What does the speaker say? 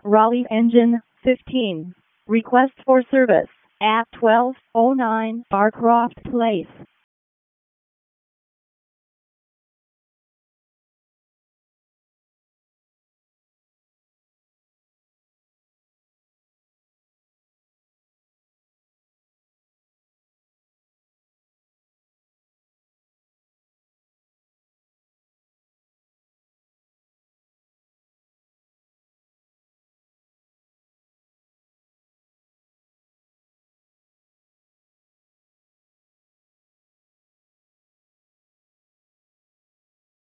Raleigh Engine 15. Request for service at 1209 Barcroft Place,